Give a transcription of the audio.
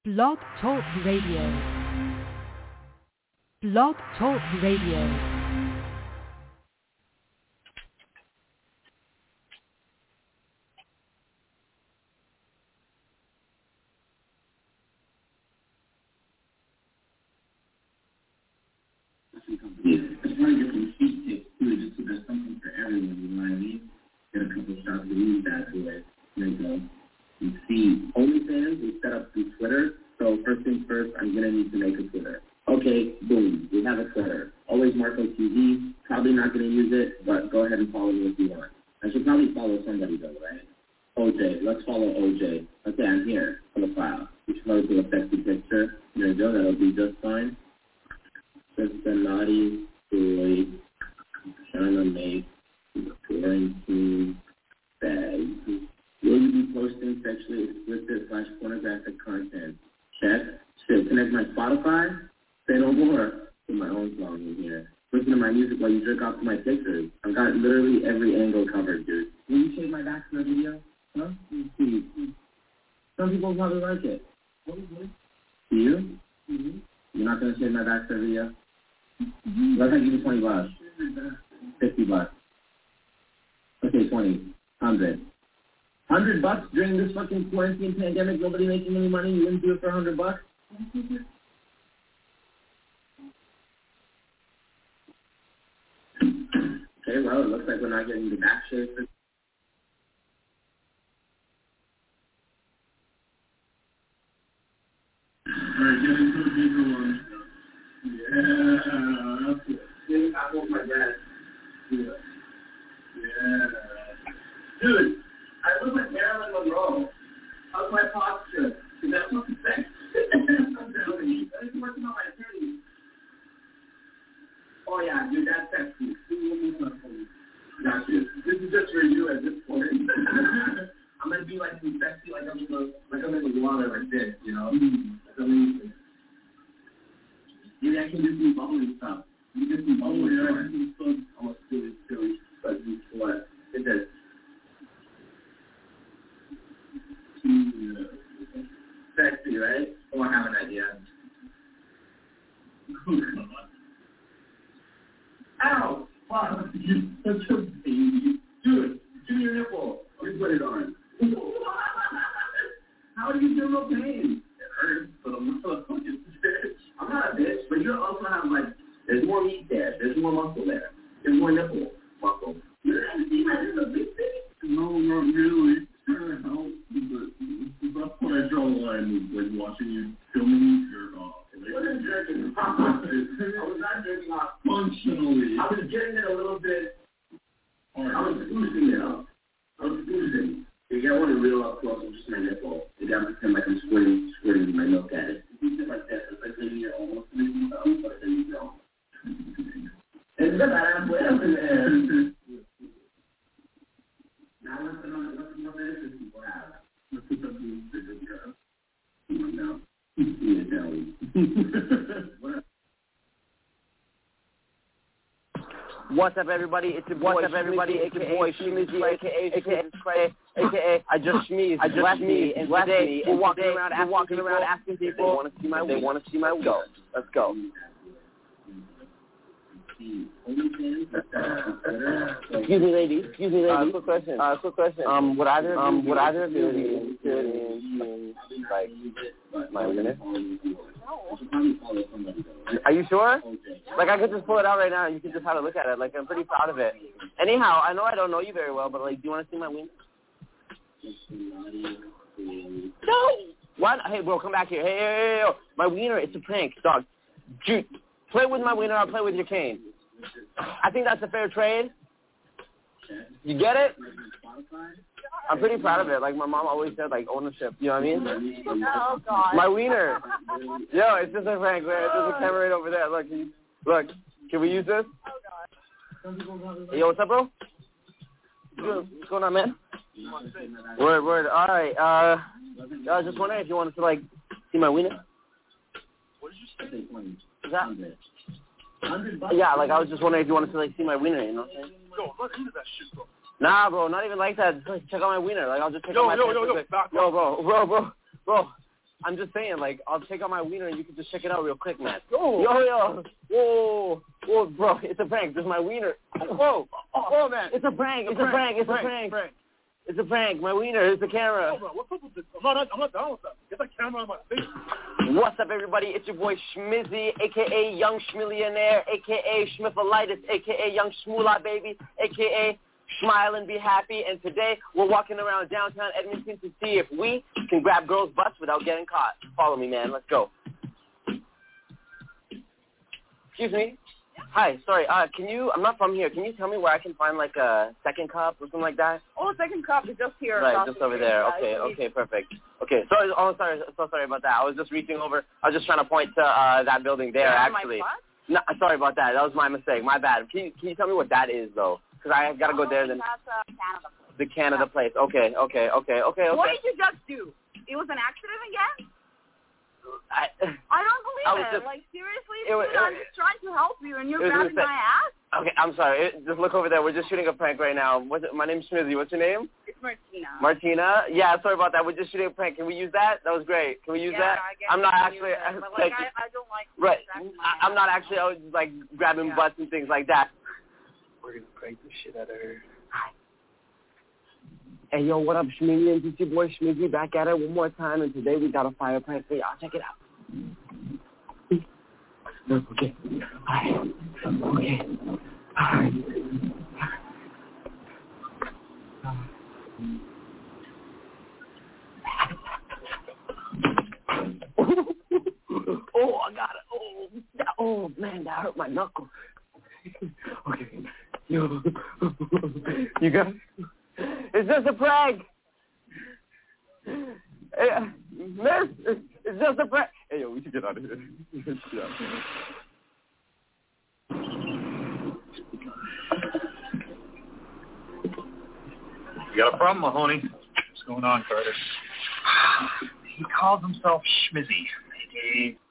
Blog Talk Radio. Blog Talk Radio. It's hard to get some cheap tips too, just so there's something for everyone, you know what I mean? Get a couple shots of these bad boys. There you go. You see, OnlyFans is set up through Twitter, so first things first, I'm going to need to make a Twitter. Okay, boom, we have a Twitter. Always Marco TV, probably not going to use it, but go ahead and follow me if you want. I should probably follow somebody though, right? OJ, let's follow OJ. Okay, I'm here, profile. We should probably do a sexy picture. There you go, that'll be just fine. Just a naughty boy trying to make quarantine bags. Will you be posting sexually explicit / pornographic content? Check. Shit, connect my Spotify? Say no more. Put my own song in here. Listen to my music while you jerk off to my pictures. I've got literally every angle covered, dude. Will you shave my back for a video? Huh? See. Some people probably like it. Do you? Mm-hmm. You're not going to shave my back for a video? Let's give you $20. $50. Okay, 20. 100. $100 during this fucking quarantine pandemic, nobody making any money, you wouldn't do it for $100? Okay, well, it looks like we're not getting the back shave for alright, get into the bigger one. Yeah, that's it. I want my dad. Yeah. Dude, I look like Marilyn Monroe. How's my posture? Is that what you say? I'm telling you. I'm working on my attorney. Oh, yeah, dude, that's sexy. Got you. This is just for you at this point. I'm going to be like some sexy, like I'm in the water like this, you know? That's amazing. Maybe I can do some bubbly stuff. You can do some bubbly stuff. I want to do this, but do what? It does. Sexy, right? Oh, I have an idea. Oh, come on. Ow! Wow, you're such a baby. Dude, give me your nipple. Let me put it on. How do you feel no pain? It hurts, but I'm not a fucking bitch. I'm not a bitch, but you also have, like, there's more meat there. There's more muscle there. There's more nipple muscle. You didn't see my little big thing? No, not really. Trying to help, but that's when I draw the line with, like, watching you filming you jerk off. What is jerking off? I was not jerking off. Functionally. I was getting it a little bit. I was boosting it up. I was boosting. If you want to reel up close, I'm just my nipple. Maybe I'm pretend like I'm squirting my milk at it. You sit like that. It's like maybe you're almost making up, but then you don't. It's the bad way up in there. Now let's know the interest people have. Let's put something in the video. Come on now. What's up, everybody? It's your boy, aka Shmeezy, aka I just sneezed. Bless me. And today we're walking around asking people they want to see my go. Let's go. Excuse me, lady. Quick question. Would either of you be interested in like my wiener? Are you sure? Like, I could just pull it out right now and you can just have a look at it. Like, I'm pretty proud of it. Anyhow, I know I don't know you very well, but, like, do you want to see my wiener? No! What? Hey, bro, come back here. Hey, my wiener, it's a prank, dog. Dude, play with my wiener, I'll play with your cane. I think that's a fair trade. You get it? I'm pretty proud of it. Like, my mom always said, like, ownership. You know what I mean? Oh, God. My wiener. Yo, it's just a prank, man. There's a camera right over there. Look. Can we use this? Oh, God. Hey, yo, what's up, bro? What's going on, man? Word. All right. I was just wondering if you wanted to, like, see my wiener. What did you say? Is that? Yeah, like, I was just wondering if you wanted to, like, see my wiener, you know what I'm saying? Yo, I'm not into that shit, bro. Nah, bro, not even like that. Just, like, check out my wiener. Like, I'll just check out my Yo, back bro. I'm just saying, like, I'll take out my wiener and you can just check it out real quick, man. Yo. Whoa, bro, it's a prank. This is my wiener. Whoa, man. It's a prank. It's a prank. It's a prank. My wiener. It's the camera. Oh, bro, what's up with this? I'm not down with that. Get that camera on my face. What's up, everybody? It's your boy Schmizzy, a.k.a. Young Schmillionaire, a.k.a. Schmiffalitis, a.k.a. Young Shmoolah, baby, a.k.a. Smile and Be Happy. And today, we're walking around downtown Edmonton to see if we can grab girls' butts without getting caught. Follow me, man. Let's go. Excuse me. Hi, sorry. I'm not from here. Can you tell me where I can find, like, a second cup or something like that? Oh, second cup is just here. Right, just over there. Okay, perfect. Okay, sorry. So sorry about that. I was just reaching over. I was just trying to point to that building there, actually. No, sorry about that. That was my mistake. My bad. Can you tell me what that is, though? Because I got to go there. Then That's Canada place. the Canada place. Okay. What did you just do? It was an accident again? I don't believe it. Like, seriously, I'm just trying to help you, and you're grabbing my ass? Okay, I'm sorry. Just look over there. We're just shooting a prank right now. My name's Schmizzy. What's your name? It's Martina. Martina? Yeah, sorry about that. We're just shooting a prank. Can we use that? That was great. Can we use that? I guess I'm not actually... but, like, I don't like... Right. I'm not actually like, grabbing butts and things like that. We're going to prank the shit out of her. Hey, yo, what up, Schmizzy? It's your boy Schmizzy back at it one more time, and today we got a fire prank for y'all. Check it out. Okay. Oh, I got it. Oh, man, that hurt my knuckle. Okay. Yo. You got it? It's just a prank. Hey, miss, it's just a prank. Hey, yo, we should get out of here. You got a problem, Mahoney? What's going on, Carter? He calls himself Schmizzy.